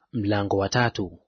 Mlango wa tatu.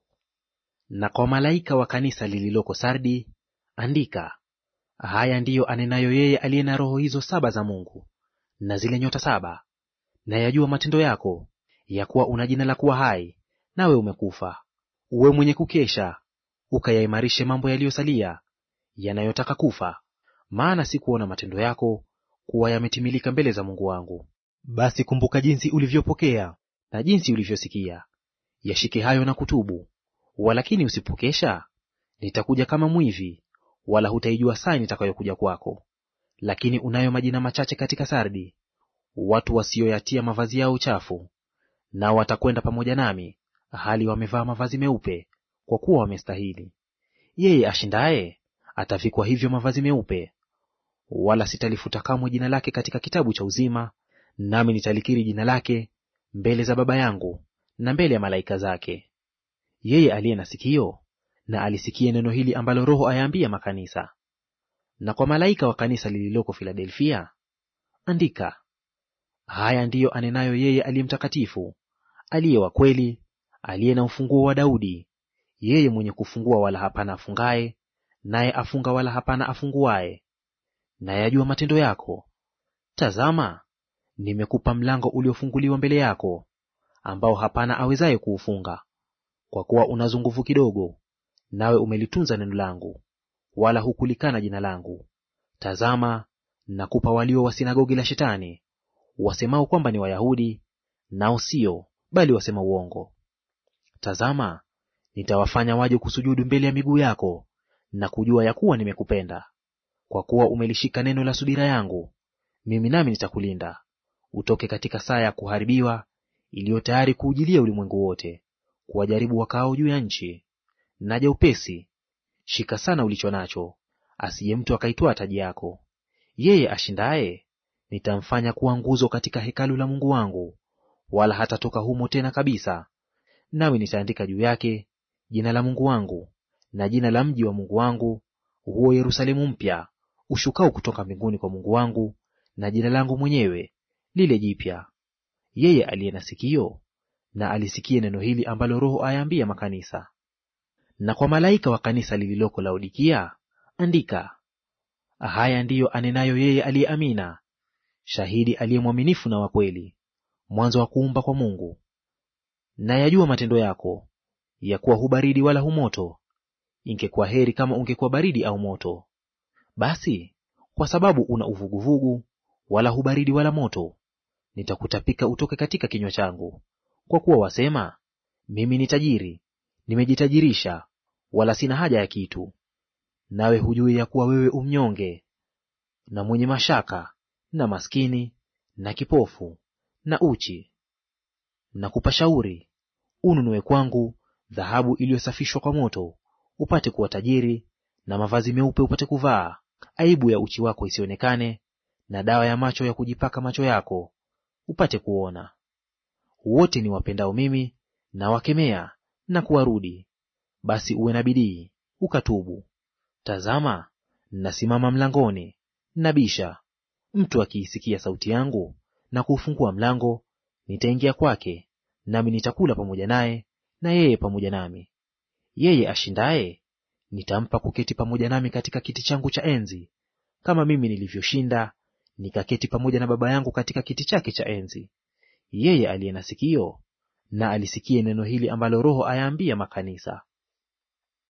Na kwa malaika wa kanisa lililoko Sardi andika: haya ndiyo anenayo yeye aliye na roho hizo saba za Mungu na zile nyota saba. Na yajua matendo yako, ya kuwa una jina la kuwa hai, nawe umekufa. Uwe mwenye kukesha, ukayaimarishe mambo yaliyosalia yanayotaka kufa, maana sikuona matendo yako kuwa yametimilika mbele za Mungu wangu. Basi kumbuka jinsi ulivyopokea na jinsi ulivyosikia, yashike hayo na kutubu. Walakini usipokesha, nitakuja kama mwivi, wala hutaijua saa nitakayokuja kwako. Lakini unayo majina machache katika Sardi, watu wasioyatia mavazi yao uchafu. Nao watakwenda pamoja nami, hali wamevaa mavazi meupe, kwa kuwa wamestahili. Yeye ashindaye atavikwa hivyo mavazi meupe. Wala sitalifuta kamwe jina lake katika kitabu cha uzima, nami nitalikiri jina lake mbele za Baba yangu na mbele ya malaika zake. Yeye aliye na sikio na alisikie neno hili ambalo Roho ayaambia makanisa. Na kwa malaika wa kanisa lililoko Filadelfia andika: haya ndiyo anenayo yeye aliye mtakatifu, aliye wa kweli, aliye na ufunguo wa Daudi, yeye mwenye kufungua wala hapana afungaye, naye afunga wala hapana afunguaye. Na yajua matendo yako. Tazama, nimekupa mlango uliofunguliwa mbele yako, ambao hapana awezaye kuufunga. Kwa kuwa unazo nguvu kidogo, nawe umelitunza neno langu, wala hukulikana jina langu. Tazama, nakupa walio wa sinagogi la Shetani, wasemao kwamba ni Wayahudi, nao sio, bali wasema uongo. Tazama, nitawafanya waje kusujudu mbele ya miguu yako, na kujua ya kuwa nimekupenda. Kwa kuwa umelishika neno la subira yangu, mimi nami nitakulinda, utoke katika saa ya kuharibiwa, iliyo tayari kuujilia ulimwengu wote, kuwajaribu wakaao juu ya nchi. Naja upesi; shika sana ulicho nacho, asije mtu akaitwaa taji yako. Yeye ashindaye nitamfanya kuwa nguzo katika hekalu la Mungu wangu, wala hatatoka humo tena kabisa. Nami nitaandika juu yake jina la Mungu wangu na jina la mji wa Mungu wangu, huo Yerusalemu mpya ushukao kutoka mbinguni kwa Mungu wangu, na jina langu mwenyewe lile jipya. Yeye aliye na sikio na alisikie neno hili ambalo Roho ayaambia makanisa. Na kwa malaika wa kanisa lililoko Laodikia andika: haya ndiyo anenayo yeye aliye Amina, shahidi aliye mwaminifu na wa kweli, mwanzo wa kuumba kwa Mungu. Na yajua matendo yako, ya kuwa hubaridi wala humoto. Ingekuwa heri kama ungekuwa baridi au moto. Basi kwa sababu una uvuguvugu, wala hubaridi wala moto, nitakutapika utoke katika kinywa changu. Kwa kuwa wasema, mimi ni tajiri, nimejitajirisha, wala sina haja ya kitu. Nawe hujui ya kuwa wewe umnyonge na mwenye mashaka na maskini na kipofu na uchi. Nakupa shauri, ununue kwangu dhahabu iliyosafishwa kwa moto, upate kuwa tajiri, na mavazi meupe upate kuvaa, aibu ya uchi wako isionekane, na dawa ya macho ya kujipaka macho yako, upate kuona. Wote ni wapendao mimi na wakemea na kuwarudi. Basi uwe na bidii ukatubu. Tazama, nasimama mlangoni nabisha; mtu akiisikia sauti yangu na kuufungua mlango, nitaingia kwake, nami nitakula pamoja naye na yeye pamoja nami. Yeye ashindaye nitampa kuketi pamoja nami katika kiti changu cha enzi, kama mimi nilivyoshinda nikaketi pamoja na Baba yangu katika kiti chake cha enzi. Yeye aliye na sikio na alisikie neno hili ambalo Roho ayaambia makanisa.